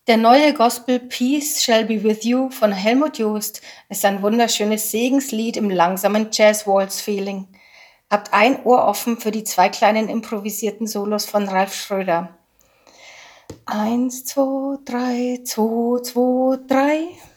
Der neue Gospel „Peace Shall Be With You“ von Helmut Joost ist ein wunderschönes Segenslied im langsamen Jazz-Waltz-Feeling. Habt ein Ohr offen für die 2 kleinen improvisierten Solos von Ralf Schröder. 1, 2, 3, 2, 2, 3.